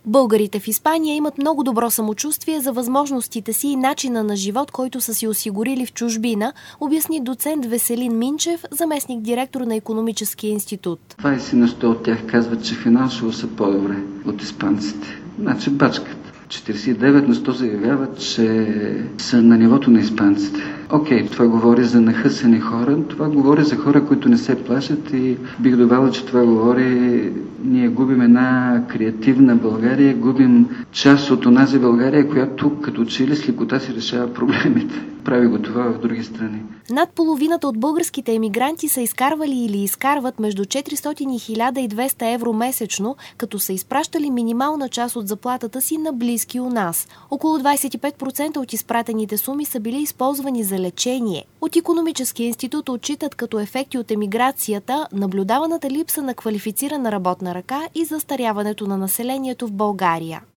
Българите в Испания имат много добро самочувствие за възможностите си и начина на живот, който са си осигурили в чужбина, обясни доцент Веселин Минчев, заместник-директор на Икономическия институт. 20% от тях казват, че финансово са по-добре от испанците. Значи бачкат. 49% заявяват, че са на нивото на испанците. Окей, това говори за нахъсани хора, това говори за хора, които не се плашат и бих добавил, че това говори, ние губим една креативна България, губим част от онази България, която като че ли с лекота си решава проблемите. Прави го това в други страни. Над половината от българските емигранти са изкарвали или изкарват между 400 и 1200 евро месечно, като са изпращали минимална част от заплатата си на близки у нас. Около 25% от изпратените суми са били използвани за лечение. От Икономическия институт отчитат като ефекти от емиграцията наблюдаваната липса на квалифицирана работна ръка и застаряването на населението в България.